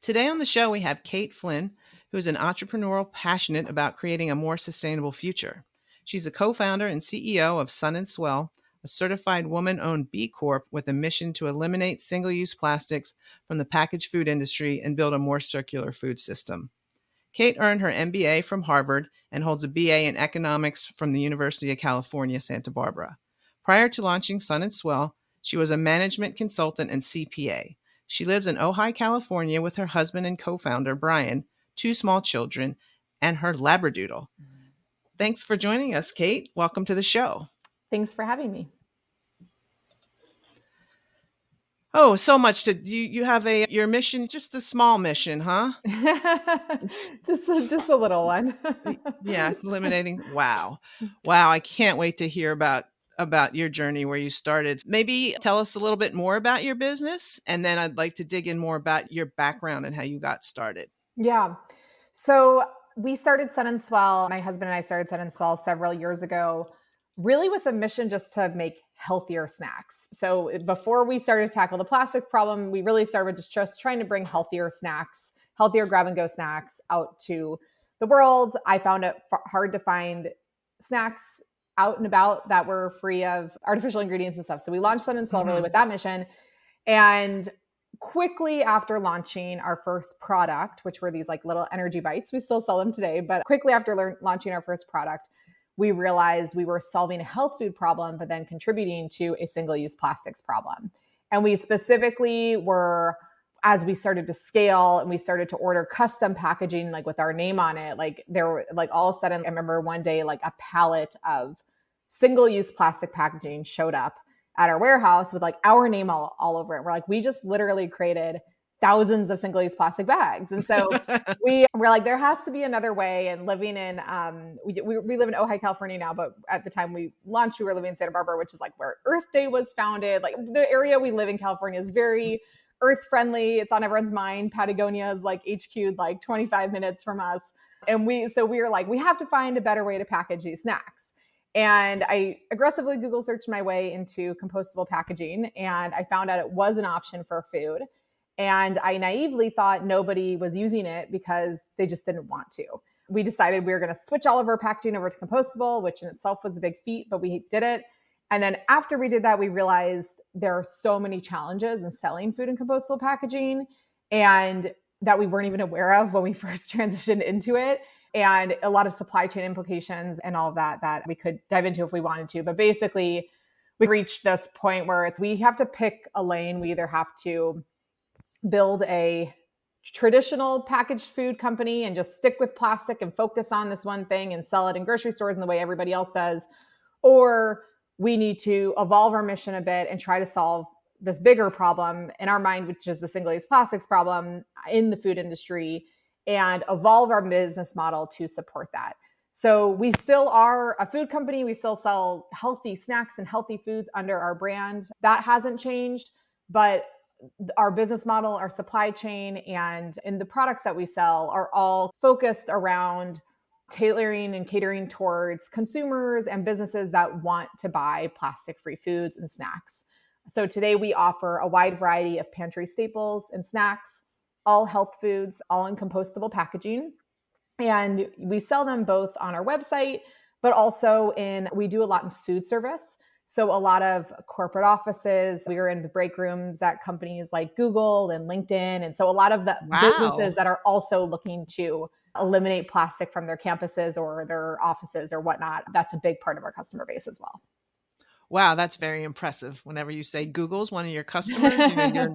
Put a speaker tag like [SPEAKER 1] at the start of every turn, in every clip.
[SPEAKER 1] Today on the show, we have Kate Flynn, who is an entrepreneurial passionate about creating a more sustainable future. She's a co-founder and CEO of Sun and Swell, a certified woman-owned B Corp with a mission to eliminate single-use plastics from the packaged food industry and build a more circular food system. Kate earned her MBA from Harvard and holds a BA in economics from the University of California, Santa Barbara. Prior to launching Sun and Swell, she was a management consultant and CPA. She lives in Ojai, California with her husband and co-founder, Brian, 2 small children, and her Labradoodle. Thanks for joining us, Kate. Welcome to the show.
[SPEAKER 2] Thanks for having me.
[SPEAKER 1] Oh, so much to you have your mission, just a small mission, huh?
[SPEAKER 2] just a little one.
[SPEAKER 1] Yeah, eliminating. Wow. I can't wait to hear about your journey where you started. Maybe tell us a little bit more about your business, and then I'd like to dig in more about your background and how you got started.
[SPEAKER 2] Yeah. So we started Sun and Swell. My husband and I started Sun and Swell several years ago, really with a mission just to make healthier snacks. So before we started to tackle the plastic problem, we really started just trying to bring healthier snacks, healthier grab and go snacks out to the world. I found it hard to find snacks out and about that were free of artificial ingredients and stuff. So we launched Sun and Swell really with that mission. And quickly after launching our first product, which were these like little energy bites, we still sell them today, but quickly after launching our first product, we realized we were solving a health food problem, but then contributing to a single-use plastics problem. And we specifically were, as we started to scale and we started to order custom packaging, like with our name on it, like there were like all of a sudden, I remember one day, like a pallet of single-use plastic packaging showed up at our warehouse with like our name all over it. We're like, we just literally created thousands of single-use plastic bags. And so we're like, there has to be another way. And living in, we live in Ojai, California now, but at the time we launched, we were living in Santa Barbara, which is like where Earth Day was founded. Like the area we live in California is very earth friendly. It's on everyone's mind. Patagonia is like HQ'd like 25 minutes from us. And we were like, we have to find a better way to package these snacks. And I aggressively Google searched my way into compostable packaging, and I found out it was an option for food. And I naively thought nobody was using it because they just didn't want to. We decided we were going to switch all of our packaging over to compostable, which in itself was a big feat, but we did it. And then after we did that, we realized there are so many challenges in selling food in compostable packaging, and that we weren't even aware of when we first transitioned into it. And a lot of supply chain implications and all of that we could dive into if we wanted to. But basically, we reached this point where we have to pick a lane. We either have to build a traditional packaged food company and just stick with plastic and focus on this one thing and sell it in grocery stores in the way everybody else does. Or we need to evolve our mission a bit and try to solve this bigger problem in our mind, which is the single-use plastics problem in the food industry, and evolve our business model to support that. So we still are a food company. We still sell healthy snacks and healthy foods under our brand. That hasn't changed, but our business model, our supply chain, and the products that we sell are all focused around tailoring and catering towards consumers and businesses that want to buy plastic-free foods and snacks. So today we offer a wide variety of pantry staples and snacks, all health foods, all in compostable packaging. And we sell them both on our website, but also we do a lot in food service. So a lot of corporate offices, we are in the break rooms at companies like Google and LinkedIn. And so a lot of the businesses that are also looking to eliminate plastic from their campuses or their offices or whatnot, that's a big part of our customer base as well.
[SPEAKER 1] Wow, that's very impressive. Whenever you say Google's one of your customers,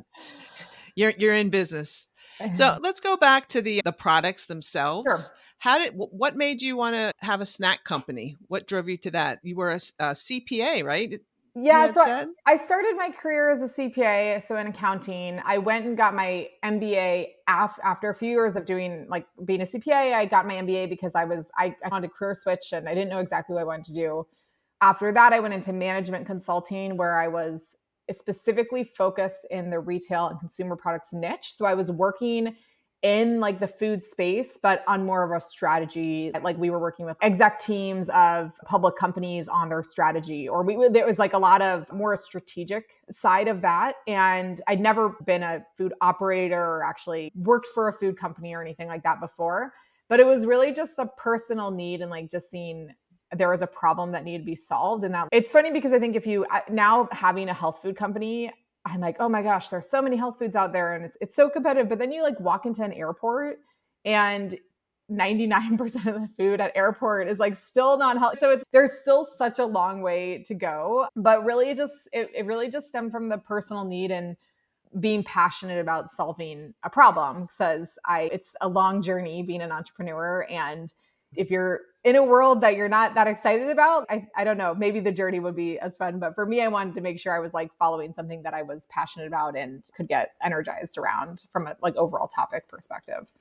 [SPEAKER 1] you're in business. So let's go back to the products themselves. Sure. What made you want to have a snack company? What drove you to that? You were a CPA, right?
[SPEAKER 2] Yeah, so I started my career as a CPA, so in accounting. I went and got my MBA after a few years of being a CPA. I got my MBA because I wanted to career switch and I didn't know exactly what I wanted to do. After that, I went into management consulting, where I was specifically focused in the retail and consumer products niche. So I was working in like the food space, but on more of a strategy. Like we were working with exec teams of public companies on their strategy, or there was like a lot of more strategic side of that. And I'd never been a food operator or actually worked for a food company or anything like that before. But it was really just a personal need and like just seeing there was a problem that needed to be solved. And that it's funny because I think if you now having a health food company, I'm like, oh my gosh, there's so many health foods out there and it's so competitive. But then you like walk into an airport and 99% of the food at airport is like still not healthy. So there's still such a long way to go. But really it really just stemmed from the personal need and being passionate about solving a problem, because it's a long journey being an entrepreneur. And if you're in a world that you're not that excited about, I don't know, maybe the journey would be as fun. But for me, I wanted to make sure I was like following something that I was passionate about and could get energized around from a like overall topic perspective.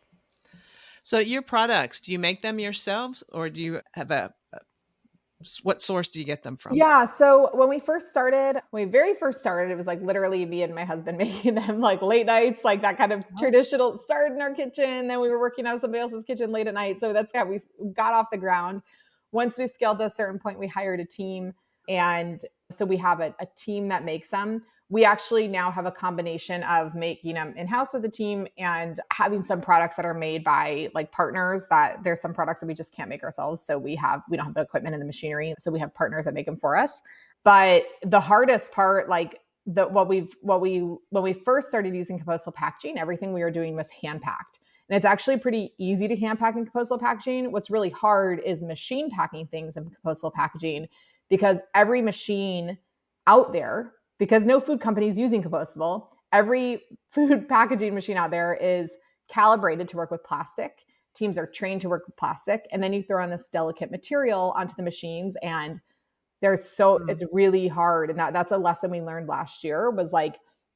[SPEAKER 1] So your products, do you make them yourselves, or do you have what source do you get them from?
[SPEAKER 2] Yeah. So when we very first started, it was like literally me and my husband making them like late nights, like that kind of traditional start in our kitchen. Then we were working out of somebody else's kitchen late at night. So that's how we got off the ground. Once we scaled to a certain point, we hired a team. And so we have a team that makes them. We actually now have a combination of making them in-house with the team and having some products that are made by like partners. That there's some products that we just can't make ourselves. So we don't have the equipment and the machinery. So we have partners that make them for us. But the hardest part, like when we first started using compostable packaging, everything we were doing was hand packed. And it's actually pretty easy to hand pack in compostable packaging. What's really hard is machine packing things in compostable packaging, because every machine out there, because no food company is using compostable, every food packaging machine out there is calibrated to work with plastic. Teams are trained to work with plastic. And then you throw on this delicate material onto the machines, and it's really hard. And that's a lesson we learned last year, was like,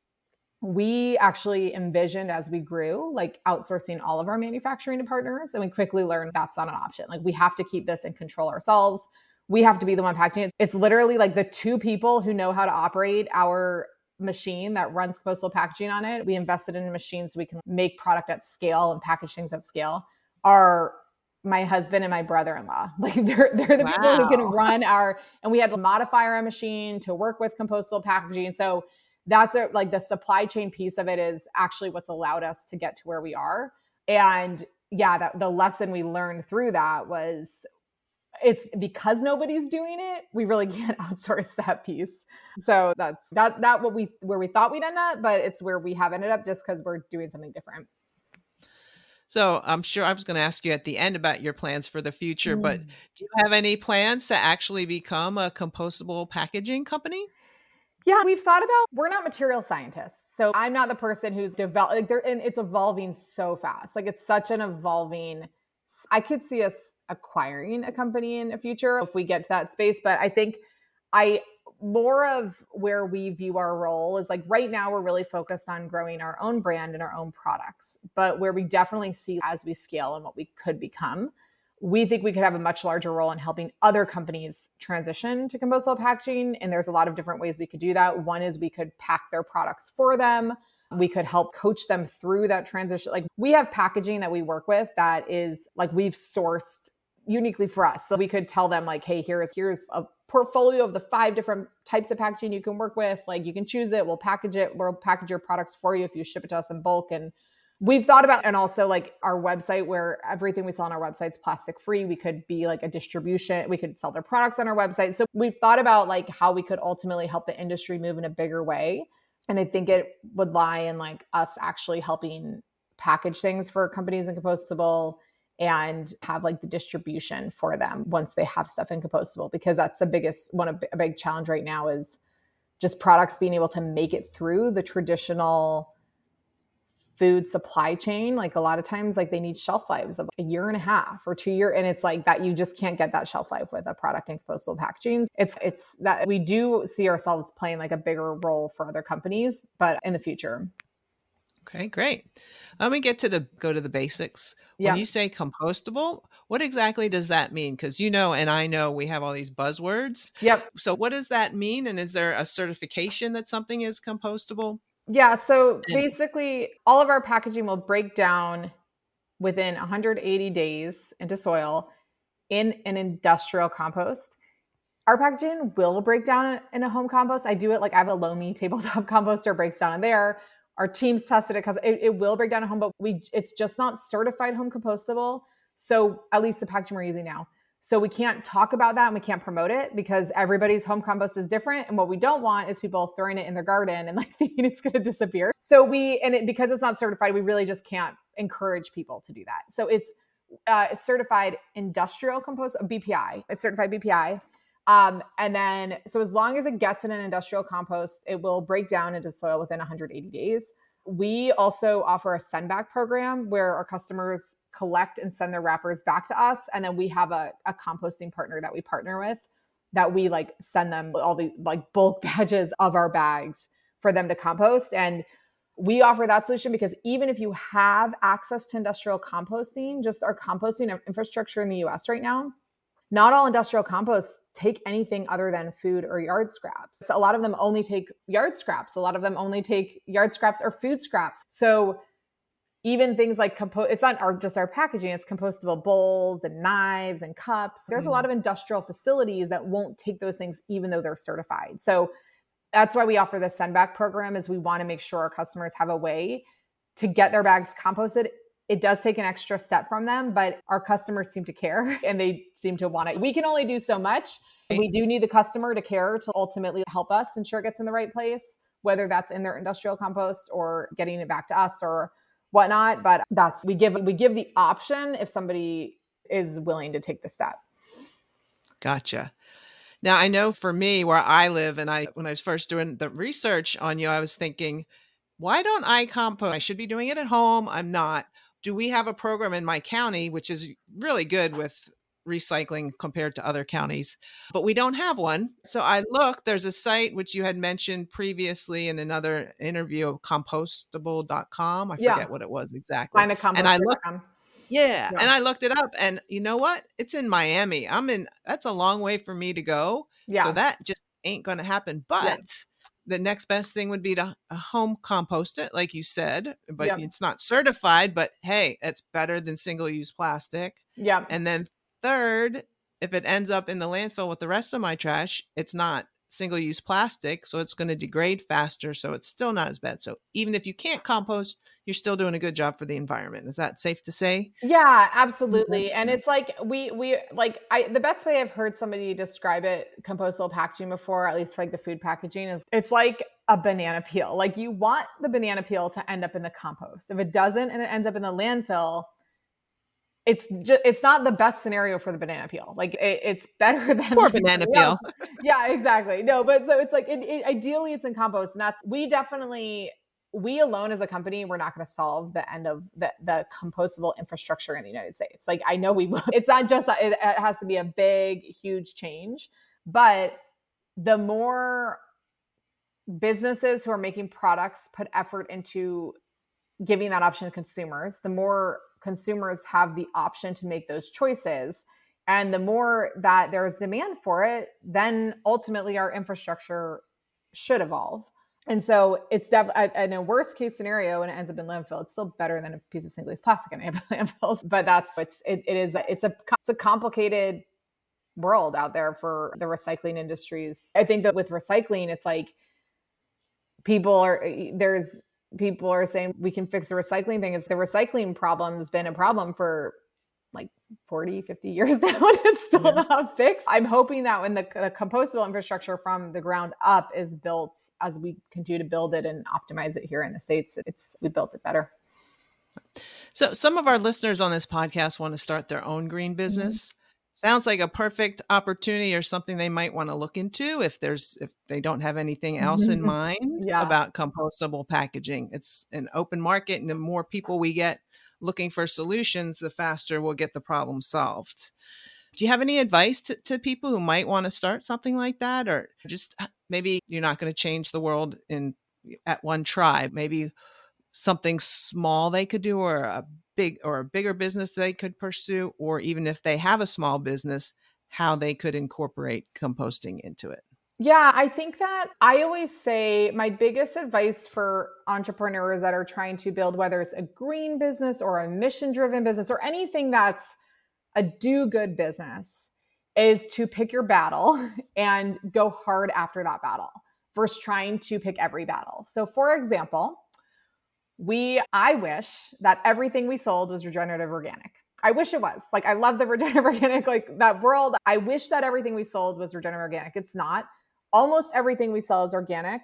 [SPEAKER 2] we actually envisioned as we grew, like outsourcing all of our manufacturing to partners. And we quickly learned that's not an option. Like we have to keep this in control ourselves. We have to be the one packaging it. It's literally like the two people who know how to operate our machine that runs compostable packaging on it. We invested in a machine so we can make product at scale and package things at scale. Are my husband and my brother-in-law. Like they're the people who can run and we had to modify our machine to work with compostable packaging. So that's like the supply chain piece of it is actually what's allowed us to get to where we are. And yeah, the lesson we learned through that was, it's because nobody's doing it, we really can't outsource that piece. So that's where we thought we'd end up, but it's where we have ended up just because we're doing something different.
[SPEAKER 1] So I'm sure I was going to ask you at the end about your plans for the future, but do you have any plans to actually become a compostable packaging company?
[SPEAKER 2] Yeah, we've thought about, we're not material scientists. So I'm not the person who's developed, and it's evolving so fast. Like it's such an evolving, I could see us acquiring a company in the future if we get to that space. But I think more of where we view our role is like right now we're really focused on growing our own brand and our own products. But where we definitely see as we scale and what we could become, we think we could have a much larger role in helping other companies transition to compostable packaging. And there's a lot of different ways we could do that. One is we could pack their products for them. We could help coach them through that transition. Like we have packaging that we work with that is like we've sourced uniquely for us. So we could tell them like, hey, here's a portfolio of the 5 different types of packaging you can work with. Like you can choose it. We'll package it. We'll package your products for you if you ship it to us in bulk. And we've thought about, and also like our website, where everything we sell on our website is plastic free. We could be like a distribution. We could sell their products on our website. So we've thought about like how we could ultimately help the industry move in a bigger way. And I think it would lie in like us actually helping package things for companies in compostable and have like the distribution for them once they have stuff in compostable, because that's a big challenge right now is just products being able to make it through the traditional food supply chain. Like a lot of times, like they need shelf lives of 1.5 years or 2 years. And it's like that, you just can't get that shelf life with a product in compostable packaging. It's that we do see ourselves playing like a bigger role for other companies, but in the future.
[SPEAKER 1] Okay, great. Let me go to the basics. When you say compostable, what exactly does that mean? Because and I know we have all these buzzwords.
[SPEAKER 2] Yep.
[SPEAKER 1] So what does that mean? And is there a certification that something is compostable?
[SPEAKER 2] Yeah. So
[SPEAKER 1] And
[SPEAKER 2] basically, all of our packaging will break down within 180 days into soil in an industrial compost. Our packaging will break down in a home compost. I do it like I have a Lomi tabletop composter, breaks down in there. Our teams tested it because it will break down at home, but it's just not certified home compostable. So at least the packaging we're using now. So we can't talk about that and we can't promote it because everybody's home compost is different. And what we don't want is people throwing it in their garden and like thinking it's going to disappear. So because it's not certified, we really just can't encourage people to do that. So it's certified industrial compost, BPI. It's certified BPI. And then, so as long as it gets in an industrial compost, it will break down into soil within 180 days. We also offer a send back program where our customers collect and send their wrappers back to us. And then we have a composting partner that we partner with that we like send them all the like bulk batches of our bags for them to compost. And we offer that solution because even if you have access to industrial composting, just our composting infrastructure in the US right now, not all industrial composts take anything other than food or yard scraps. A lot of them only take yard scraps. A lot of them only take yard scraps or food scraps. So even things like it's not just our packaging, it's compostable bowls and knives and cups. There's a lot of industrial facilities that won't take those things even though they're certified. So that's why we offer the send back program is we want to make sure our customers have a way to get their bags composted. It does take an extra step from them, but our customers seem to care and they seem to want it. We can only do so much. We do need the customer to care to ultimately help us ensure it gets in the right place, whether that's in their industrial compost or getting it back to us or whatnot. But we give the option if somebody is willing to take the step.
[SPEAKER 1] Gotcha. Now, I know for me where I live, and when I was first doing the research on you, I was thinking, why don't I compost? I should be doing it at home. I'm not. Do we have a program in my county, which is really good with recycling compared to other counties, but we don't have one. So I looked, there's a site which you had mentioned previously in another interview of compostable.com. I
[SPEAKER 2] Yeah.
[SPEAKER 1] forget what it was exactly.
[SPEAKER 2] Find a
[SPEAKER 1] And I looked,
[SPEAKER 2] composter.com.
[SPEAKER 1] yeah.
[SPEAKER 2] Yeah.
[SPEAKER 1] And I looked it up and you know what? It's in Miami. That's a long way for me to go. So
[SPEAKER 2] Yeah.
[SPEAKER 1] that just ain't going to happen.
[SPEAKER 2] Yeah.
[SPEAKER 1] But the next best thing would be to home compost it, like you said, but
[SPEAKER 2] Yep.
[SPEAKER 1] it's not certified, but hey, it's better than single use plastic.
[SPEAKER 2] Yeah.
[SPEAKER 1] And then third, if it ends up in the landfill with the rest of my trash, it's not single use plastic. So it's going to degrade faster. So it's still not as bad. So even if you can't compost, you're still doing a good job for the environment. Is that safe to say?
[SPEAKER 2] Yeah, absolutely. And it's like the best way I've heard somebody describe it, compostable packaging before, at least for like the food packaging, is it's like a banana peel. Like you want the banana peel to end up in the compost. If it doesn't and it ends up in the landfill, it's not the best scenario for the banana peel. Like it's better than
[SPEAKER 1] Poor
[SPEAKER 2] like
[SPEAKER 1] banana
[SPEAKER 2] something else.
[SPEAKER 1] peel.
[SPEAKER 2] Yeah, exactly. No, but so it's like ideally it's in compost, and we alone as a company, we're not going to solve the end of the compostable infrastructure in the United States. Like I know we will. It's not just it has to be a big, huge change, but the more businesses who are making products put effort into giving that option to consumers, the more consumers have the option to make those choices. And the more that there is demand for it, then ultimately our infrastructure should evolve. And so it's definitely in a worst case scenario when it ends up in landfill, it's still better than a piece of single-use plastic in landfills. But it's a complicated world out there for the recycling industries. I think that with recycling, it's like people are saying we can fix the recycling thing. Is the recycling problem has been a problem for like 40, 50 years now, and it's still not fixed. I'm hoping that when the compostable infrastructure from the ground up is built, as we continue to build it and optimize it here in the States, we built it better.
[SPEAKER 1] So some of our listeners on this podcast want to start their own green business. Mm-hmm. Sounds like a perfect opportunity or something they might want to look into if they don't have anything else in mind about compostable packaging. It's an open market, and the more people we get looking for solutions, the faster we'll get the problem solved. Do you have any advice to people who might want to start something like that? Or just maybe you're not going to change the world at one try. Maybe something small they could do, or a bigger business they could pursue, or even if they have a small business, how they could incorporate composting into it.
[SPEAKER 2] Yeah, I think that I always say my biggest advice for entrepreneurs that are trying to build, whether it's a green business or a mission driven business or anything that's a do good business, is to pick your battle and go hard after that battle versus trying to pick every battle. So, for example, I wish that everything we sold was regenerative organic. I wish it was. Like, I love the regenerative organic, like that world. I wish that everything we sold was regenerative organic. It's not. Almost everything we sell is organic.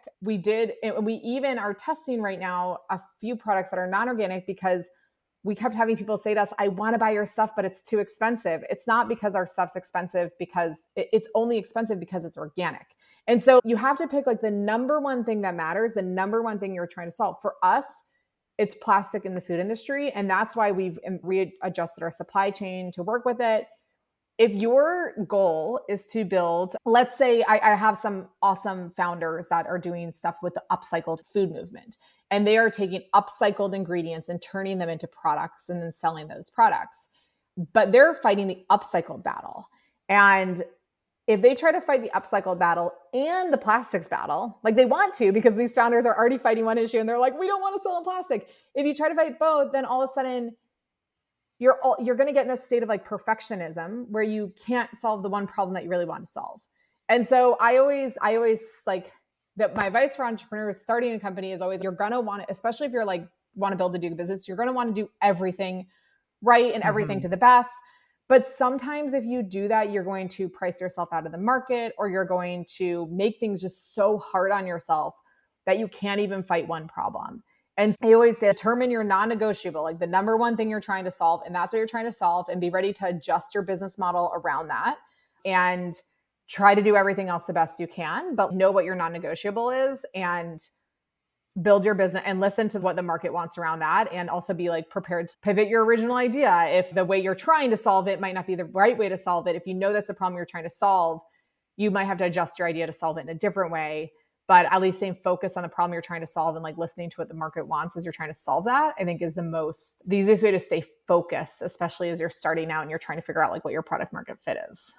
[SPEAKER 2] We even are testing right now a few products that are non-organic because we kept having people say to us, I want to buy your stuff, but it's too expensive. It's not because our stuff's expensive, because it's only expensive because it's organic. And so you have to pick like the number one thing that matters, the number one thing you're trying to solve. For us, it's plastic in the food industry. And that's why we've readjusted our supply chain to work with it. If your goal is to build, let's say I have some awesome founders that are doing stuff with the upcycled food movement, and they are taking upcycled ingredients and turning them into products and then selling those products. But they're fighting the upcycled battle. And if they try to fight the upcycled battle and the plastics battle, like they want to, because these founders are already fighting one issue and they're like, we don't want to sell in plastic. If you try to fight both, then all of a sudden you're going to get in this state of like perfectionism where you can't solve the one problem that you really want to solve. And so I always like that. My advice for entrepreneurs starting a company is always, you're going to want to, especially if you're like want to build a new business, you're going to want to do everything right and everything to the best. But sometimes if you do that, you're going to price yourself out of the market, or you're going to make things just so hard on yourself that you can't even fight one problem. And I always say, determine your non-negotiable, like the number one thing you're trying to solve, and that's what you're trying to solve, and be ready to adjust your business model around that and try to do everything else the best you can, but know what your non-negotiable is and build your business and listen to what the market wants around that. And also be like prepared to pivot your original idea. If the way you're trying to solve it might not be the right way to solve it, if you know that's a problem you're trying to solve, you might have to adjust your idea to solve it in a different way. But at least staying focused on the problem you're trying to solve and like listening to what the market wants as you're trying to solve that, I think is the easiest way to stay focused, especially as you're starting out and you're trying to figure out like what your product market fit is.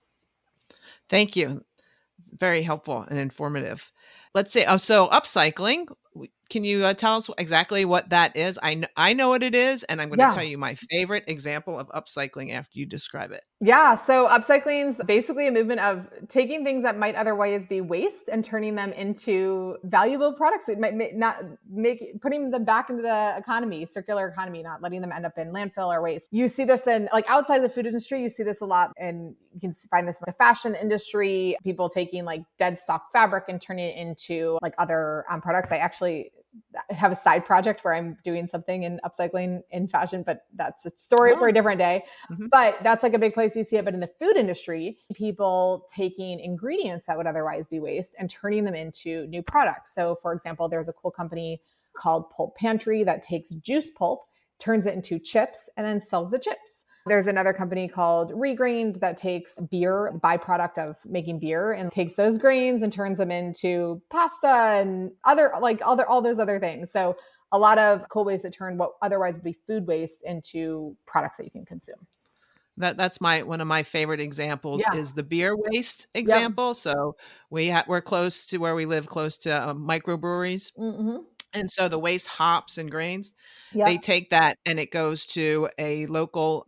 [SPEAKER 1] Thank you. It's very helpful and informative. Let's say, so upcycling. Can you tell us exactly what that is? I know what it is, and I'm going to tell you my favorite example of upcycling after you describe it.
[SPEAKER 2] Yeah. So upcycling is basically a movement of taking things that might otherwise be waste and turning them into valuable products. It might not putting them back into the economy, circular economy, not letting them end up in landfill or waste. You see this in like outside of the food industry, you see this a lot, and you can find this in the fashion industry, people taking like dead stock fabric and turning it into like other products. I actually have a side project where I'm doing something in upcycling in fashion, but that's a story for a different day. Mm-hmm. But that's like a big place you see it. But in the food industry, people taking ingredients that would otherwise be waste and turning them into new products. So for example, there's a cool company called Pulp Pantry that takes juice pulp, turns it into chips, and then sells the chips. There's another company called Regrained that takes beer, the byproduct of making beer, and takes those grains and turns them into pasta and all those other things. So a lot of cool ways to turn what otherwise would be food waste into products that you can consume.
[SPEAKER 1] That's one of my favorite examples is the beer waste example. Yep. So we're close to where we live, close to microbreweries. Mm-hmm. And so the waste hops and grains, they take that and it goes to a local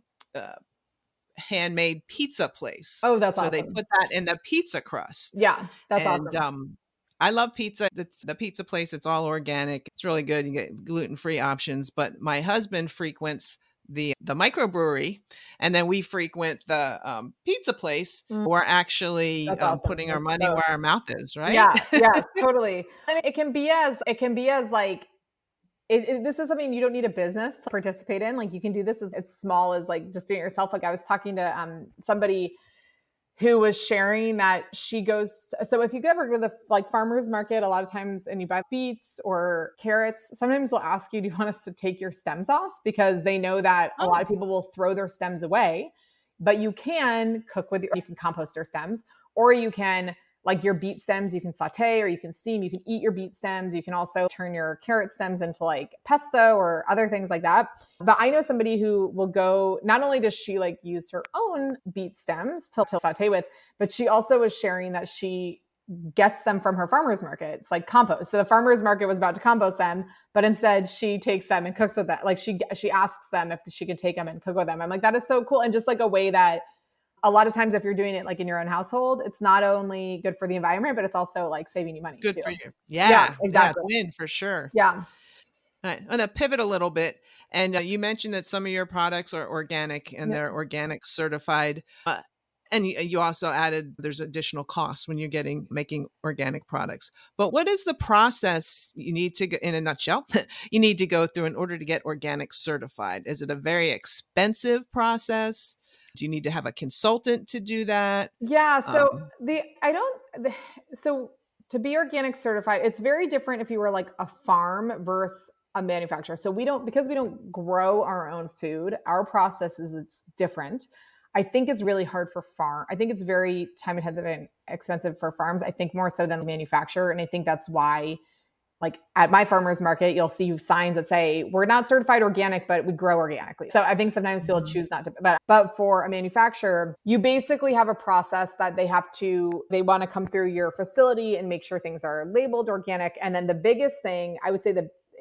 [SPEAKER 1] handmade pizza place.
[SPEAKER 2] Oh, that's awesome.
[SPEAKER 1] So they put that in the pizza crust.
[SPEAKER 2] Yeah, that's awesome.
[SPEAKER 1] I love pizza. It's the pizza place. It's all organic. It's really good. You get gluten-free options. But my husband frequents the microbrewery, and then we frequent the pizza place. We're actually putting our money where our mouth is, right?
[SPEAKER 2] Yeah, totally. And it can be as like, this is something you don't need a business to participate in. Like you can do this as small as like just doing it yourself. Like I was talking to somebody who was sharing that she goes, so if you ever go to the like farmer's market, a lot of times, and you buy beets or carrots, sometimes they'll ask you, do you want us to take your stems off? Because they know that a lot of people will throw their stems away, but you can you can compost your stems, or you can, like your beet stems, you can saute or you can steam, you can eat your beet stems. You can also turn your carrot stems into like pesto or other things like that. But I know somebody who will go, not only does she like use her own beet stems to saute with, but she also was sharing that she gets them from her farmer's market. It's like compost. So the farmer's market was about to compost them, but instead she takes them and cooks with them. Like she asks them if she can take them and cook with them. I'm like, that is so cool. And just like a way that a lot of times if you're doing it like in your own household, it's not only good for the environment, but it's also like saving you money
[SPEAKER 1] Good
[SPEAKER 2] too.
[SPEAKER 1] for you.
[SPEAKER 2] Yeah,
[SPEAKER 1] Yeah,
[SPEAKER 2] exactly.
[SPEAKER 1] it's win for sure.
[SPEAKER 2] Yeah.
[SPEAKER 1] All right, I'm going to pivot a little bit. And you mentioned that some of your products are organic and they're organic certified. And you also added there's additional costs when you're making organic products. But what is the process you need to, in a nutshell, you need to go through in order to get organic certified? Is it a very expensive process? Do you need to have a consultant to do that?
[SPEAKER 2] Yeah. So so to be organic certified, it's very different if you were like a farm versus a manufacturer. So because we don't grow our own food, our process it's different. I think it's really hard for farm. I think it's very time intensive and expensive for farms. I think more so than the manufacturer. And I think that's why, like at my farmer's market, you'll see signs that say, we're not certified organic, but we grow organically. So I think sometimes people choose not to, but for a manufacturer, you basically have a process that they want to come through your facility and make sure things are labeled organic. And then the biggest thing I would say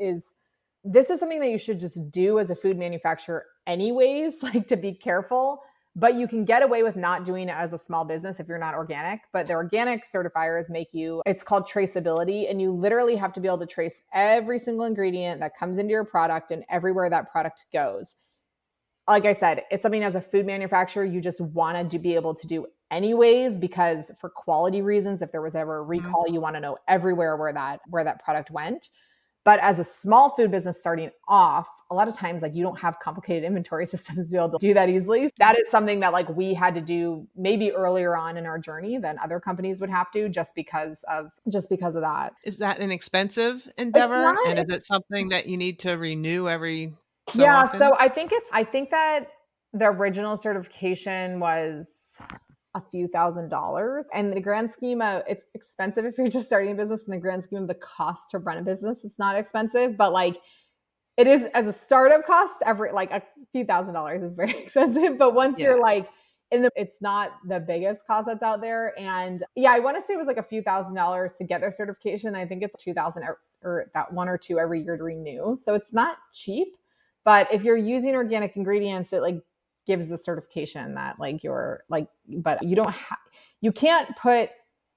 [SPEAKER 2] this is something that you should just do as a food manufacturer anyways, like to be careful. But you can get away with not doing it as a small business if you're not organic. But the organic certifiers it's called traceability. And you literally have to be able to trace every single ingredient that comes into your product and everywhere that product goes. Like I said, it's something as a food manufacturer, you just wanted to be able to do anyways, because for quality reasons, if there was ever a recall, you want to know everywhere where that product went. But as a small food business starting off, a lot of times like you don't have complicated inventory systems to be able to do that easily. That is something that like we had to do maybe earlier on in our journey than other companies would have to just because of that.
[SPEAKER 1] Is that an expensive endeavor? And is it something that you need to renew every so often?
[SPEAKER 2] So I think that the original certification was a few $1,000s. And the grand scheme of it's expensive if you're just starting a business. In the grand scheme of the cost to run a business, it's not expensive, but like it is as a startup cost, like a few $1,000s is very expensive. But once you're like it's not the biggest cost that's out there. And yeah, I want to say it was like a few $1,000s to get their certification. I think it's 2,000 or that 1 or 2 every year to renew. So it's not cheap, but if you're using organic ingredients, it like gives the certification that like but you can't put,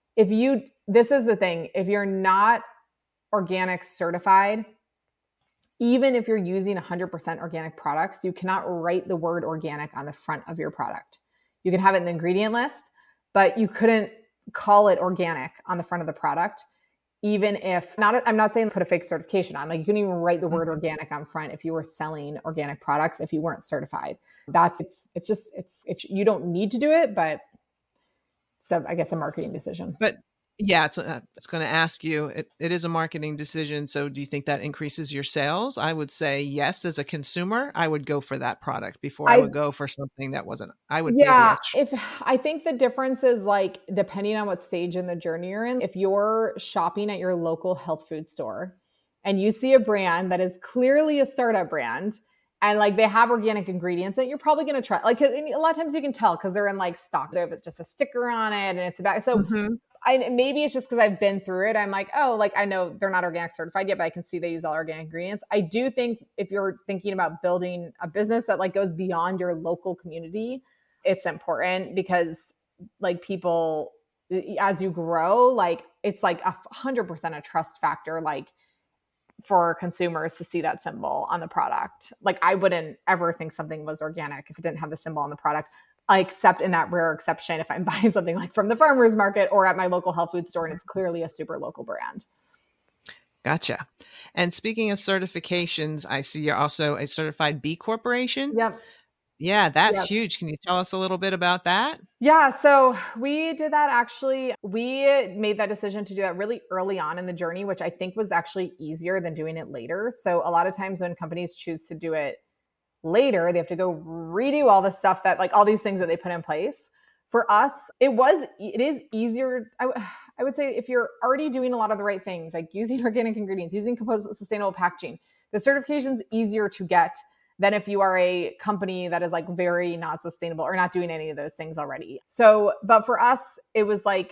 [SPEAKER 2] this is the thing, if you're not organic certified, even if you're using 100% organic products, you cannot write the word organic on the front of your product. You can have it in the ingredient list, but you couldn't call it organic on the front of the product. Even if I'm not saying put a fake certification on, like you couldn't even write the word organic on front if you were selling organic products, if you weren't certified. If you don't need to do it, but so I guess a marketing decision.
[SPEAKER 1] But yeah, it's going to ask you, it is a marketing decision. So do you think that increases your sales? I would say yes. As a consumer, I would go for that product before I would go for something that wasn't. I would
[SPEAKER 2] I think the difference is like, depending on what stage in the journey you're in, if you're shopping at your local health food store and you see a brand that is clearly a startup brand and like they have organic ingredients that you're probably going to try, like a lot of times you can tell because they're in like stock, there's just a sticker on it and it's about, so maybe it's just because I've been through it. I'm like, oh, like I know they're not organic certified yet, but I can see they use all organic ingredients. I do think if you're thinking about building a business that like goes beyond your local community, it's important because like people, as you grow, like it's like 100% a trust factor, like for consumers to see that symbol on the product. Like I wouldn't ever think something was organic if it didn't have the symbol on the product. Except in that rare exception, if I'm buying something like from the farmer's market or at my local health food store and it's clearly a super local brand.
[SPEAKER 1] Gotcha. And speaking of certifications, I see you're also a certified B Corporation.
[SPEAKER 2] Yep.
[SPEAKER 1] Yeah, that's huge. Can you tell us a little bit about that?
[SPEAKER 2] Yeah, so we did that actually. We made that decision to do that really early on in the journey, which I think was actually easier than doing it later. So a lot of times when companies choose to do it later, they have to go redo all the stuff that like all these things that they put in place. For us, it is easier. I would say if you're already doing a lot of the right things, like using organic ingredients, using composite sustainable packaging, the certification's easier to get than if you are a company that is like very not sustainable or not doing any of those things already. So, but for us, it was like,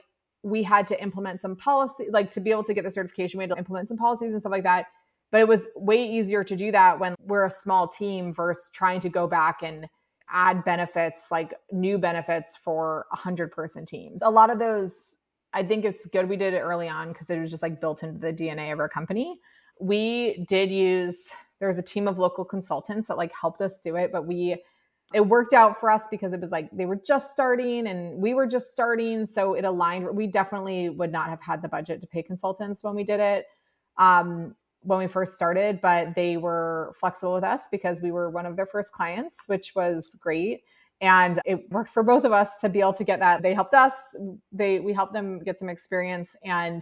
[SPEAKER 2] we had to implement some policy, like to be able to get the certification, we had to implement some policies and stuff like that. But it was way easier to do that when we're a small team versus trying to go back and add benefits, like new benefits for 100-person teams. A lot of those, I think it's good we did it early on because it was just like built into the DNA of our company. We did use, there was a team of local consultants that like helped us do it, but it worked out for us because it was like they were just starting and we were just starting. So it aligned. We definitely would not have had the budget to pay consultants when we did it. When we first started, but they were flexible with us because we were one of their first clients, which was great. And it worked for both of us to be able to get that. They helped us. We helped them get some experience,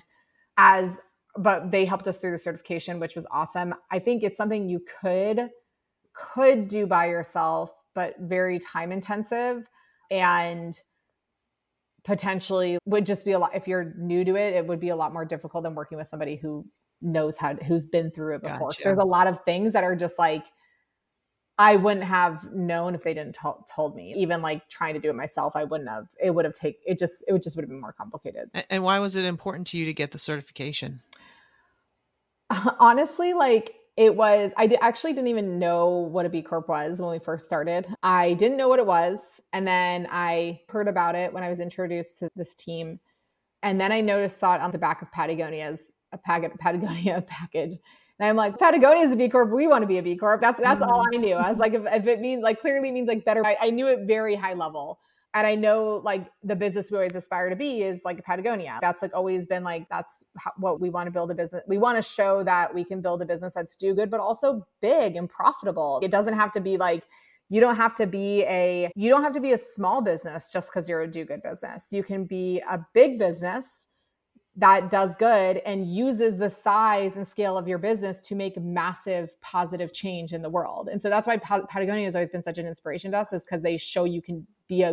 [SPEAKER 2] but they helped us through the certification, which was awesome. I think it's something you could do by yourself, but very time intensive and potentially would just be a lot. If you're new to it, it would be a lot more difficult than working with somebody who's been through it before.
[SPEAKER 1] Gotcha.
[SPEAKER 2] There's a lot of things that are just like, I wouldn't have known if they didn't told me. Even like trying to do it myself, I wouldn't have. It would just would have been more complicated.
[SPEAKER 1] And why was it important to you to get the certification?
[SPEAKER 2] Honestly, like I actually didn't even know what a B Corp was when we first started. I didn't know what it was. And then I heard about it when I was introduced to this team. And then I saw it on the back of Patagonia's Patagonia package. And I'm like, Patagonia is a B Corp. We want to be a B Corp. That's all I knew. I was like, if it means like clearly means like better, I knew it very high level. And I know like the business we always aspire to be is like Patagonia. That's like always been like, what we want to build a business. We want to show that we can build a business that's do good, but also big and profitable. It doesn't have to be like, you don't have to be a small business just because you're a do good business. You can be a big business that does good and uses the size and scale of your business to make massive positive change in the world. And so that's why Patagonia has always been such an inspiration to us, is because they show you can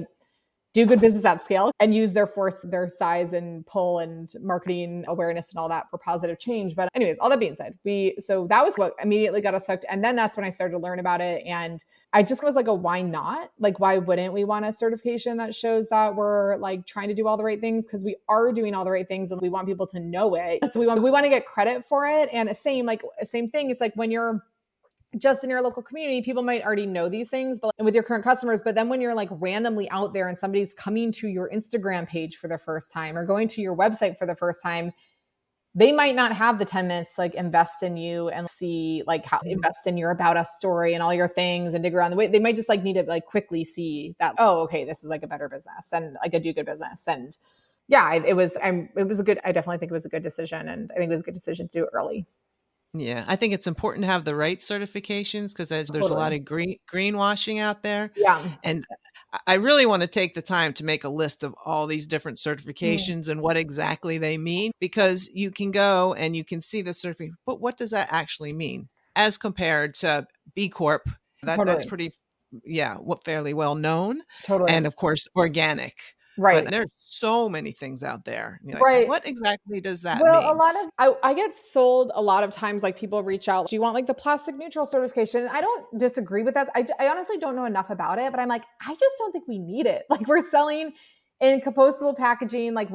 [SPEAKER 2] do good business at scale and use their force, their size and pull and marketing awareness and all that for positive change. But anyways, all that being said, so that was what immediately got us hooked. And then that's when I started to learn about it. And I just was like, why not? Like, why wouldn't we want a certification that shows that we're like trying to do all the right things? Because we are doing all the right things and we want people to know it. So we want to get credit for it. And same thing. It's like when you're just in your local community, people might already know these things, but with your current customers. But then when you're like randomly out there and somebody's coming to your Instagram page for the first time or going to your website for the first time, they might not have the 10 minutes to like invest in you and see like how invest in your About Us story and all your things and dig around the way. They might just like need to like quickly see that, oh, okay, this is like a better business and like a do good business. And yeah, I definitely think it was a good decision. And I think it was a good decision to do it early.
[SPEAKER 1] Yeah, I think it's important to have the right certifications because there's a lot of greenwashing out there.
[SPEAKER 2] Yeah.
[SPEAKER 1] And I really want to take the time to make a list of all these different certifications and what exactly they mean, because you can go and you can see the certificate, but what does that actually mean as compared to B Corp? That's pretty, fairly well known.
[SPEAKER 2] Totally.
[SPEAKER 1] And of course, organic.
[SPEAKER 2] Right.
[SPEAKER 1] But there's so many things out there. You're like,
[SPEAKER 2] right.
[SPEAKER 1] What exactly does that
[SPEAKER 2] mean?
[SPEAKER 1] Well,
[SPEAKER 2] I get sold a lot of times, like people reach out, do you want like the plastic neutral certification? I don't disagree with that. I honestly don't know enough about it, but I'm like, I just don't think we need it. Like we're selling in compostable packaging, like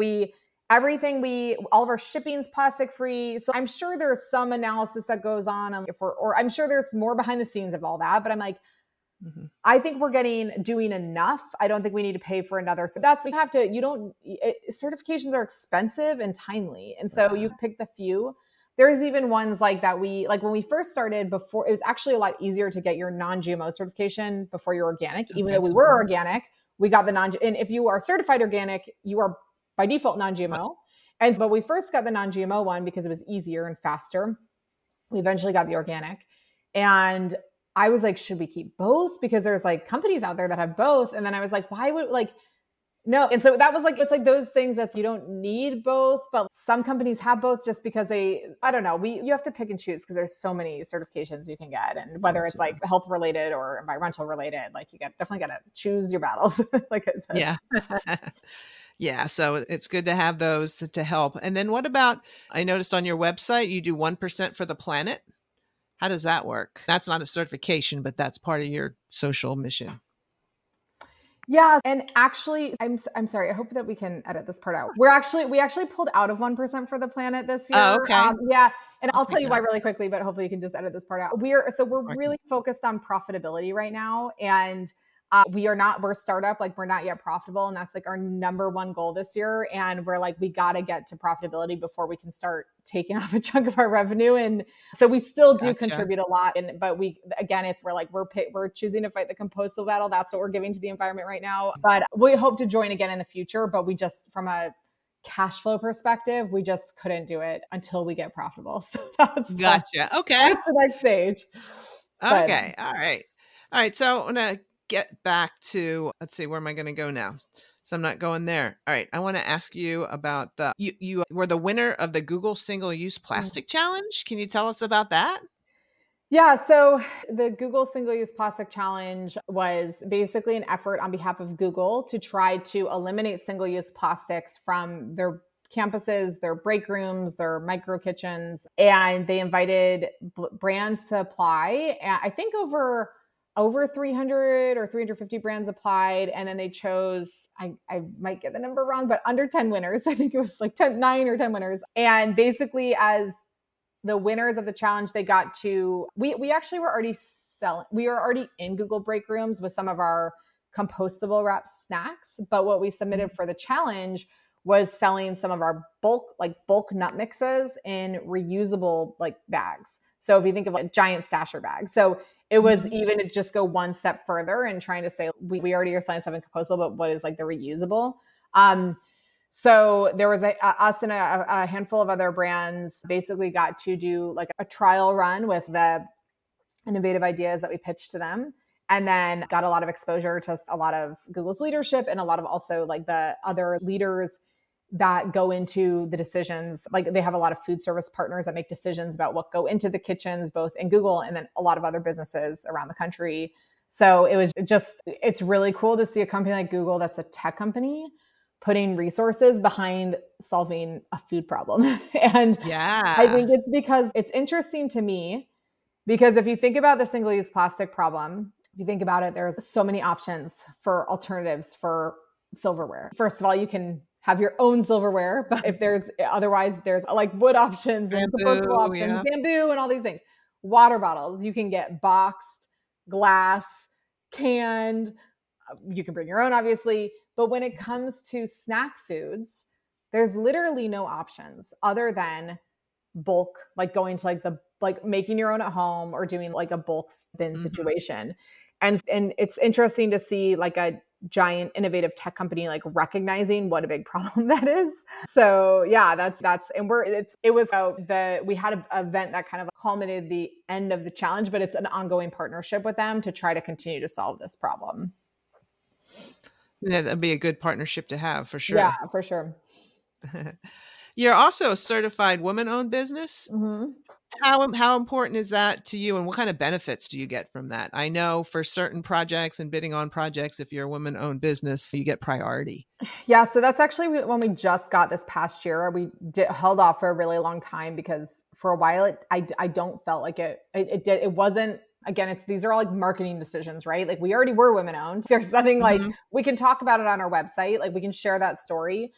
[SPEAKER 2] all of our shipping's plastic free. So I'm sure there's some analysis that goes on or I'm sure there's more behind the scenes of all that, but I'm like, I think we're doing enough. I don't think we need to pay for another. So certifications are expensive and timely. And so you pick the few. There's even ones like that when we first started before, it was actually a lot easier to get your non-GMO certification before you're organic. Even though we were organic, we got and if you are certified organic, you are by default non-GMO. But we first got the non-GMO one because it was easier and faster. We eventually got the organic. And I was like, should we keep both? Because there's like companies out there that have both. And then I was like, why would no. And so that was like, it's like those things that you don't need both, but some companies have both just because I don't know. You have to pick and choose because there's so many certifications you can get. And whether it's like health related or environmental related, like you definitely got to choose your battles. Like I said.
[SPEAKER 1] Yeah. Yeah. So it's good to have those to help. And then what about, I noticed on your website, you do 1% for the planet. How does that work? That's not a certification, but that's part of your social mission.
[SPEAKER 2] Yeah, and actually, I'm sorry. I hope that we can edit this part out. We actually pulled out of 1% for the planet this
[SPEAKER 1] Oh,
[SPEAKER 2] year.
[SPEAKER 1] okay.
[SPEAKER 2] Yeah, and
[SPEAKER 1] I'll
[SPEAKER 2] I'll tell
[SPEAKER 1] take
[SPEAKER 2] you why
[SPEAKER 1] that.
[SPEAKER 2] really quickly, but hopefully you can just edit this part out. We're
[SPEAKER 1] Okay.
[SPEAKER 2] really focused on profitability right now, and we're startup, like we're not yet profitable, and that's like our number one goal this year. And we're like, we got to get to profitability before we can start taking off a chunk of our revenue. And so we still do
[SPEAKER 1] Gotcha.
[SPEAKER 2] contribute a lot, and but we again, we're choosing to fight the compostal battle. That's what we're giving to the environment right now. But we hope to join again in the future. But we just, from a cash flow perspective, we just couldn't do it until we get profitable. So
[SPEAKER 1] Gotcha. Okay.
[SPEAKER 2] that's the next stage. But
[SPEAKER 1] Okay. All right. All right. So I'm going to get back to, let's see, where am I going to go now? So I'm not going there. All right. I want to ask you about you were the winner of the Google Single Use Plastic Challenge. Can you tell us about that?
[SPEAKER 2] yeah, so the Google Single Use Plastic Challenge was basically an effort on behalf of Google to try to eliminate single use plastics from their campuses, their break rooms, their micro kitchens. And they invited brands to apply. And I think over 300 or 350 brands applied, and then they chose, I might get the number wrong, but under 10 winners. I think it was like 9 or 10 winners. And basically, as the winners of the challenge, they got to, we actually were already selling, we were already in Google break rooms with some of our compostable wrap snacks. But what we submitted for the challenge was selling some of our bulk nut mixes in reusable like bags. So if you think of like giant stasher bags. So it was even to just go one step further and trying to say, we already are selling stuff in compostable, but what is like the reusable? So there was us and a handful of other brands basically got to do like a trial run with the innovative ideas that we pitched to them, and then got a lot of exposure to a lot of Google's leadership and a lot of also like the other leaders that go into the decisions. Like they have a lot of food service partners that make decisions about what go into the kitchens, both in Google and then a lot of other businesses around the country. So it's really cool to see a company like Google that's a tech company putting resources behind solving a food problem. And I
[SPEAKER 1] Yeah.
[SPEAKER 2] think it's because it's interesting to me, because if you think about the single use plastic problem, if you think about it, there's so many options for alternatives for silverware. First of all, you can have your own silverware, but if there's like wood options and compostable
[SPEAKER 1] Bamboo.
[SPEAKER 2] options,
[SPEAKER 1] Yeah.
[SPEAKER 2] bamboo and all these things. Water bottles, you can get boxed, glass, canned, you can bring your own, obviously. But when it comes to snack foods, there's literally no options other than bulk, like going to like making your own at home or doing like a bulk bin situation. And it's interesting to see like a giant innovative tech company like recognizing what a big problem that is. So yeah, that's and it was we had an event that kind of culminated the end of the challenge, but it's an ongoing partnership with them to try to continue to solve this problem.
[SPEAKER 1] Yeah, that'd be a good partnership to have for
[SPEAKER 2] Yeah,
[SPEAKER 1] sure.
[SPEAKER 2] for sure.
[SPEAKER 1] You're also a certified woman-owned business.
[SPEAKER 2] Mm-hmm.
[SPEAKER 1] How important is that to you, and what kind of benefits do you get from that? I know for certain projects and bidding on projects, if you're a woman-owned business, you get priority.
[SPEAKER 2] Yeah, so that's actually when we just got this past year. Held off for a really long time because for a while I don't felt like it wasn't. Again, these are all like marketing decisions, right? Like we already were women owned. There's nothing like
[SPEAKER 1] Mhm.
[SPEAKER 2] we can talk about it on our website. Like we can share that story.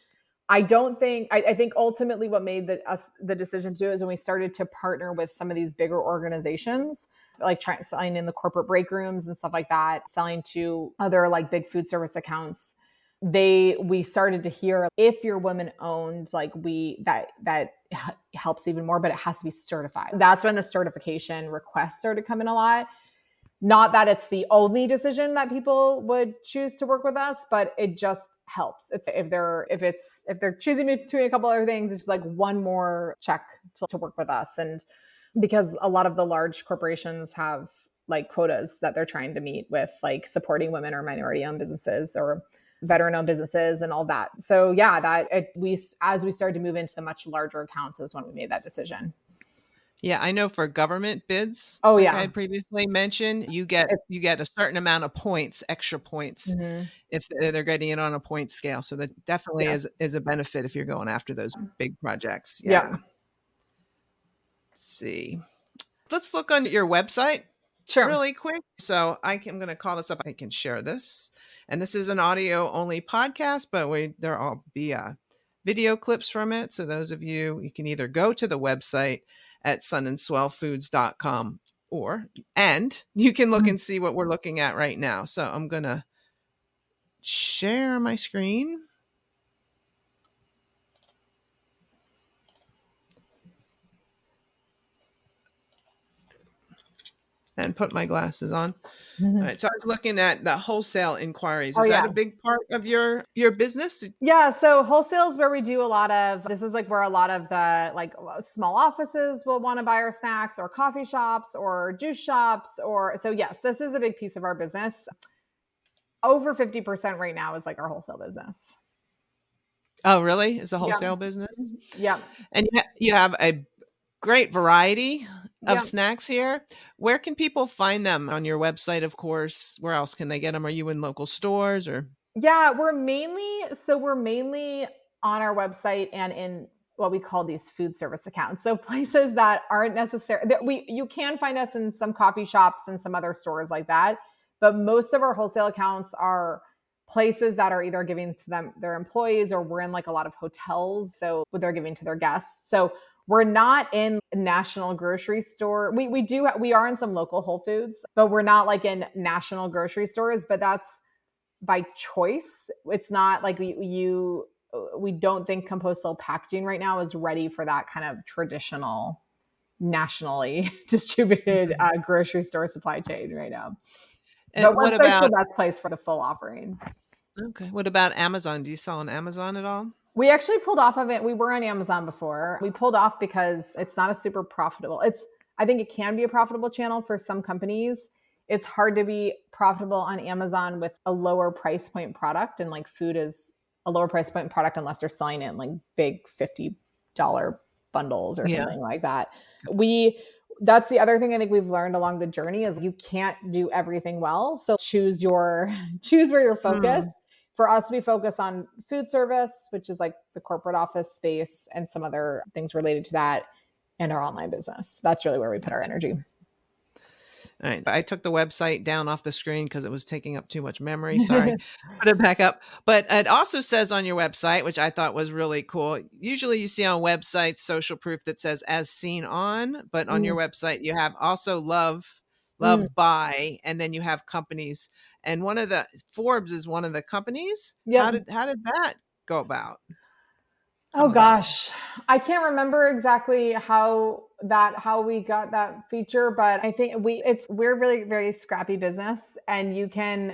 [SPEAKER 2] I think ultimately what made the decision to do is when we started to partner with some of these bigger organizations, like selling in the corporate break rooms and stuff like that, selling to other like big food service accounts. We started to hear, if you're women owned, like that helps even more, but it has to be certified. That's when the certification requests started coming a lot. Not that it's the only decision that people would choose to work with us, but it just helps. It's if they're choosing between a couple other things, it's just like one more check to work with us. And because a lot of the large corporations have like quotas that they're trying to meet with, like supporting women or minority owned businesses or veteran owned businesses and all that. So yeah, as we started to move into the much larger accounts is when we made that decision.
[SPEAKER 1] Yeah, I know for government bids,
[SPEAKER 2] Oh
[SPEAKER 1] like I
[SPEAKER 2] yeah.
[SPEAKER 1] had previously mentioned, you get a certain amount of points, extra points,
[SPEAKER 2] Mhm.
[SPEAKER 1] if they're getting it on a point scale. So that definitely
[SPEAKER 2] Yeah.
[SPEAKER 1] is a benefit if you're going after those big projects.
[SPEAKER 2] Yeah.
[SPEAKER 1] Yeah. Let's see. Let's look on your website.
[SPEAKER 2] Sure.
[SPEAKER 1] really quick. So I'm going to call this up. I can share this. And this is an audio only podcast, but there'll be video clips from it. So those of you can either go to the website at sunandswellfoods.com and you can look and see what we're looking at right now. So I'm going to share my screen. And put my glasses on. All right. So I was looking at the wholesale inquiries. Is that a big part of your business?
[SPEAKER 2] Yeah. So wholesale is where we do a lot of, this is like where a lot of the like small offices will want to buy our snacks, or coffee shops or juice shops, so yes, this is a big piece of our business. Over 50% right now is like our wholesale business.
[SPEAKER 1] Oh, really? Is a wholesale business?
[SPEAKER 2] Yeah.
[SPEAKER 1] And you have a great variety of snacks here. Where can people find them? On your website, of course. Where else can they get them? Are you in local stores or?
[SPEAKER 2] Yeah, we're mainly on our website and in what we call these food service accounts. So places that aren't necessary that you can find us in some coffee shops and some other stores like that. But most of our wholesale accounts are places that are either giving to their employees, or we're in like a lot of hotels. So they're giving to their guests. So we're not in national grocery store. We are in some local Whole Foods, but we're not like in national grocery stores, but that's by choice. It's not like we don't think compostable packaging right now is ready for that kind of traditional nationally distributed grocery store supply chain right now.
[SPEAKER 1] And
[SPEAKER 2] but
[SPEAKER 1] what
[SPEAKER 2] website's
[SPEAKER 1] about
[SPEAKER 2] the best place for the full offering.
[SPEAKER 1] Okay. What about Amazon? Do you sell on Amazon at all?
[SPEAKER 2] We actually pulled off of it. We were on Amazon before. We pulled off because it's not a super profitable. I think it can be a profitable channel for some companies. It's hard to be profitable on Amazon with a lower price point product, and like food is a lower price point product unless they're selling it in like big $50 bundles or something like that. That's the other thing I think we've learned along the journey is you can't do everything well. So choose where you're focused. For us, we focus on food service, which is like the corporate office space and some other things related to that, and our online business. That's really where we put our energy.
[SPEAKER 1] All right. I took the website down off the screen because it was taking up too much memory. Sorry. Put it back up. But it also says on your website, which I thought was really cool. Usually you see on websites social proof that says as seen on, but on your website you have also loved by, and then you have companies. And one of the Forbes is one of the companies. Yep. How did that go about?
[SPEAKER 2] Oh gosh, I can't remember exactly how we got that feature, but I think we're really very scrappy business, and you can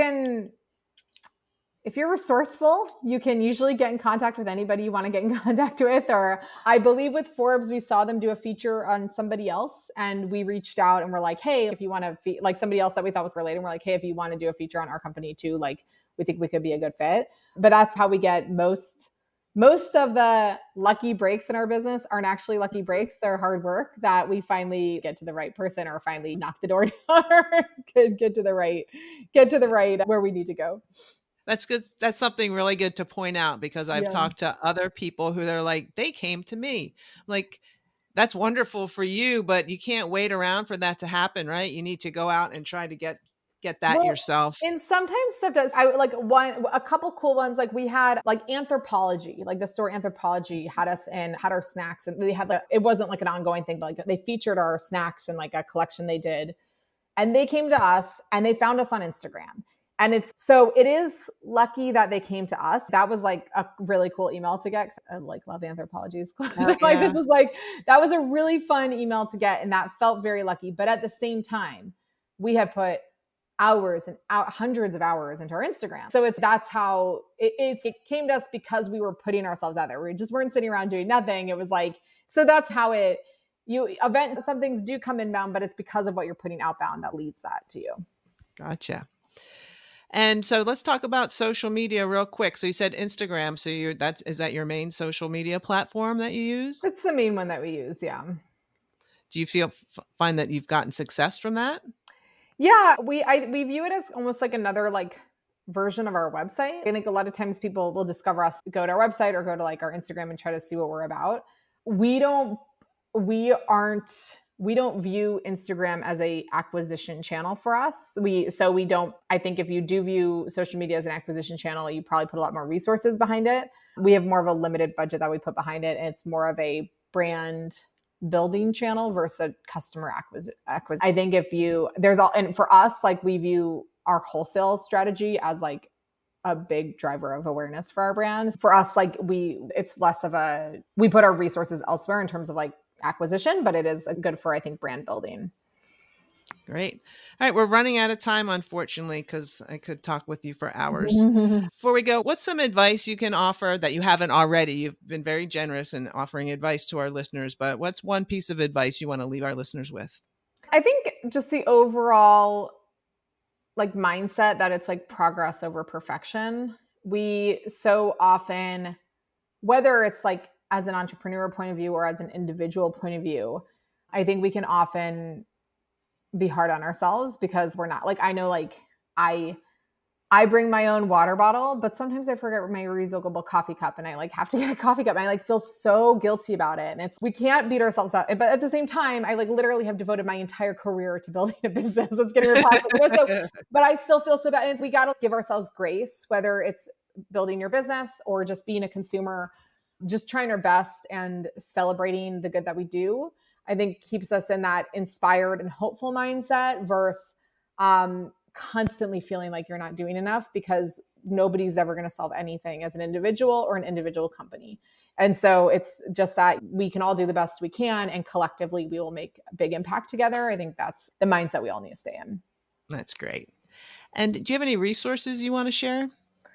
[SPEAKER 2] if you're resourceful, you can usually get in contact with anybody you want to get in contact with. Or I believe with Forbes, we saw them do a feature on somebody else, and we reached out and we're like, hey, if you want to like somebody else that we thought was related, we're like, hey, if you want to do a feature on our company too, like we think we could be a good fit. But that's how we get most of the lucky breaks in our business aren't actually lucky breaks. They're hard work that we finally get to the right person, or finally knock the door down, or get to the right where we need to go.
[SPEAKER 1] That's good. That's something really good to point out, because I've talked to other people who they're like, they came to me. Like, that's wonderful for you, but you can't wait around for that to happen, right? You need to go out and try to get that yourself.
[SPEAKER 2] And sometimes stuff does. I like a couple cool ones. Like we had like Anthropologie, like the store Anthropologie had our snacks, and they had it wasn't like an ongoing thing, but like they featured our snacks in like a collection they did, and they came to us and they found us on Instagram. And it is lucky that they came to us. That was like a really cool email to get. I like love Anthropologie's clothes. That was a really fun email to get, and that felt very lucky. But at the same time, we had put hours and hundreds of hours into our Instagram. So that's how it came to us, because we were putting ourselves out there. We just weren't sitting around doing nothing. It was like, so that's how some things do come inbound, but it's because of what you're putting outbound that leads that to you.
[SPEAKER 1] Gotcha. And so let's talk about social media real quick. So you said Instagram. So is that your main social media platform that you use?
[SPEAKER 2] It's the main one that we use. Yeah.
[SPEAKER 1] Do you find that you've gotten success from that?
[SPEAKER 2] Yeah, we view it as almost like another like version of our website. I think a lot of times people will discover us, go to our website or go to like our Instagram and try to see what we're about. We aren't we don't view Instagram as a acquisition channel for us. We don't, I think if you do view social media as an acquisition channel, you probably put a lot more resources behind it. We have more of a limited budget that we put behind it. And it's more of a brand building channel versus a customer acquisition. I think if you, there's all, and for us, like we view our wholesale strategy as like a big driver of awareness for our brand. For us, like it's less of a, we put our resources elsewhere in terms of like acquisition, but it is good for, I think, brand building.
[SPEAKER 1] Great. All right. We're running out of time, unfortunately, because I could talk with you for hours. Before we go, what's some advice you can offer that you haven't already? You've been very generous in offering advice to our listeners, but what's one piece of advice you want to leave our listeners with?
[SPEAKER 2] I think just the overall like mindset that it's like progress over perfection. We so often, whether it's like as an entrepreneur point of view or as an individual point of view, I think we can often be hard on ourselves because we're not, like, I know, like I bring my own water bottle, but sometimes I forget my reusable coffee cup and I like have to get a coffee cup and I like feel so guilty about it. And we can't beat ourselves up. But at the same time, I like literally have devoted my entire career to building a business that's getting plastic. But I still feel so bad. And we got to give ourselves grace, whether it's building your business or just being a consumer, just trying our best and celebrating the good that we do, I think keeps us in that inspired and hopeful mindset versus constantly feeling like you're not doing enough, because nobody's ever going to solve anything as an individual or an individual company. And so it's just that we can all do the best we can and collectively we will make a big impact together. I think that's the mindset we all need to stay in.
[SPEAKER 1] That's great. And do you have any resources you want to share?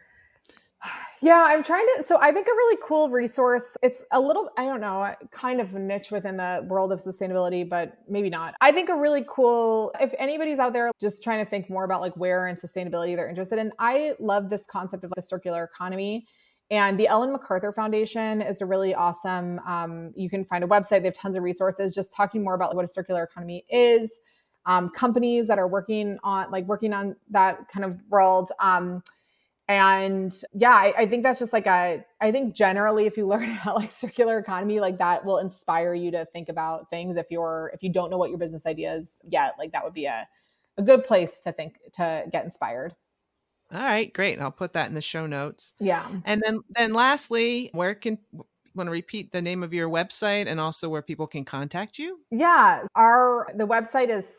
[SPEAKER 2] Yeah, I'm trying to. So I think a really cool resource, it's a little, I don't know, kind of a niche within the world of sustainability, but maybe not. I think a really cool, if anybody's out there just trying to think more about like where in sustainability they're interested in, I love this concept of the circular economy. And the Ellen MacArthur Foundation is a really awesome, you can find a website. They have tons of resources just talking more about what a circular economy is, companies that are working on that kind of world. And yeah, I think that's just like I think generally if you learn about like circular economy, like that will inspire you to think about things. If you don't know what your business idea is yet, like that would be a good place to get inspired.
[SPEAKER 1] All right, great. I'll put that in the show notes.
[SPEAKER 2] Yeah.
[SPEAKER 1] And then lastly, want to repeat the name of your website and also where people can contact you?
[SPEAKER 2] Yeah. The website is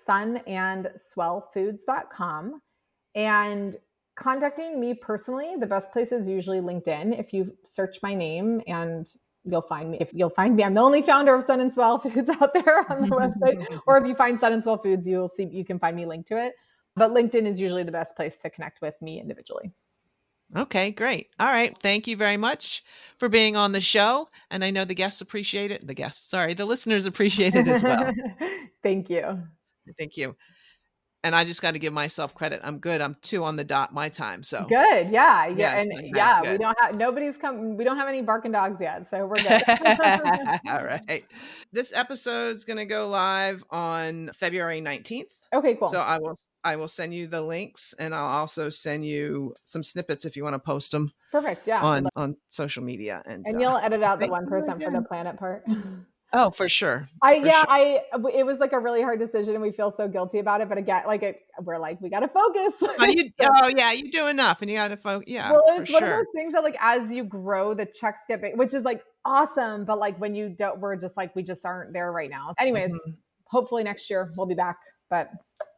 [SPEAKER 2] sunandswellfoods.com. And contacting me personally, the best place is usually LinkedIn. If you search my name and you'll find me. I'm the only founder of Sun and Swell Foods out there on the website. Or if you find Sun and Swell Foods, you can find me linked to it. But LinkedIn is usually the best place to connect with me individually.
[SPEAKER 1] Okay, great. All right. Thank you very much for being on the show. And I know the guests appreciate it. The listeners appreciate it as well.
[SPEAKER 2] Thank you.
[SPEAKER 1] Thank you. And I just got to give myself credit. I'm good. I'm 2 on the dot my time. So
[SPEAKER 2] good. Yeah.
[SPEAKER 1] And
[SPEAKER 2] we don't have any barking dogs yet. So we're good.
[SPEAKER 1] All right. This episode is going to go live on February 19th.
[SPEAKER 2] Okay, cool.
[SPEAKER 1] So I will send you the links and I'll also send you some snippets if you want to post them.
[SPEAKER 2] Perfect. Yeah.
[SPEAKER 1] On social media. And
[SPEAKER 2] you'll edit out the 1% for the planet part.
[SPEAKER 1] Oh, for sure.
[SPEAKER 2] It was like a really hard decision and we feel so guilty about it. But again, we're like, we got to focus.
[SPEAKER 1] You do enough and you got to focus. Yeah.
[SPEAKER 2] Well, it's one of those things that like, as you grow, the checks get big, which is like awesome. But like when you don't, we're just like, we just aren't there right now. Anyways, hopefully next year we'll be back. But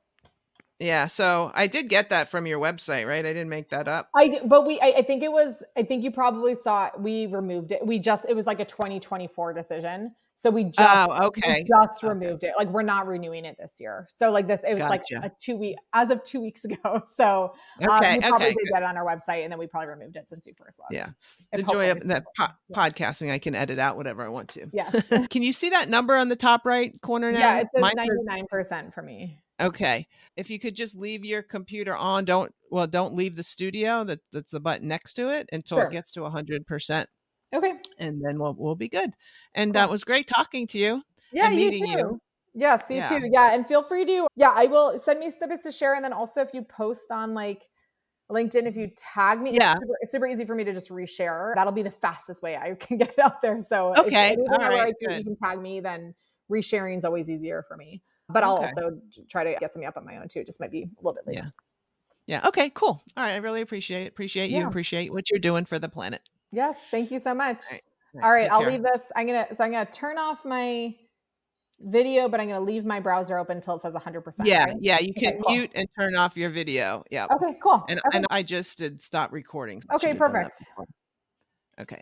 [SPEAKER 1] yeah, so I did get that from your website, right? I didn't make that up.
[SPEAKER 2] I did, but I think you probably saw it. We removed it. It was like a 2024 decision. So we just removed it. Like we're not renewing it this year. So like it was like a 2 week, as of 2 weeks ago. So you probably did get it on our website and then we probably removed it since you first left.
[SPEAKER 1] Yeah. The joy of that podcasting, I can edit out whatever I want to.
[SPEAKER 2] Yeah.
[SPEAKER 1] Can you see that number on the top right corner now?
[SPEAKER 2] Yeah, it says 99% for me.
[SPEAKER 1] Okay. If you could just leave your computer on, don't leave the studio. That's the button next to it until it gets to 100%.
[SPEAKER 2] Okay.
[SPEAKER 1] And then we'll be good. And that was great talking to you.
[SPEAKER 2] Yeah,
[SPEAKER 1] and meeting you.
[SPEAKER 2] Yes, you too. Yeah. And feel free to, I will send me snippets to share. And then also if you post on like LinkedIn, if you tag me, it's super easy for me to just reshare. That'll be the fastest way I can get it out there. So
[SPEAKER 1] okay.
[SPEAKER 2] if you can tag me, then resharing is always easier for me. But I'll
[SPEAKER 1] Okay.
[SPEAKER 2] also try to get something up on my own too. It just might be a little bit later.
[SPEAKER 1] Yeah. Okay, cool. All right. I really appreciate it. Appreciate you.
[SPEAKER 2] Yeah.
[SPEAKER 1] Appreciate what you're doing for the planet.
[SPEAKER 2] Yes. Thank you so much.
[SPEAKER 1] All
[SPEAKER 2] All right.
[SPEAKER 1] take
[SPEAKER 2] I'll
[SPEAKER 1] care.
[SPEAKER 2] leave this. I'm going to turn off my video, but I'm going to leave my browser open until it says 100%.
[SPEAKER 1] Yeah.
[SPEAKER 2] Right?
[SPEAKER 1] Yeah. You can
[SPEAKER 2] Okay, cool.
[SPEAKER 1] mute and turn off your video. Yeah.
[SPEAKER 2] Okay, cool.
[SPEAKER 1] And
[SPEAKER 2] Okay.
[SPEAKER 1] I just did stop recording. So I
[SPEAKER 2] Okay,
[SPEAKER 1] should have done that
[SPEAKER 2] perfect.
[SPEAKER 1] before. Okay.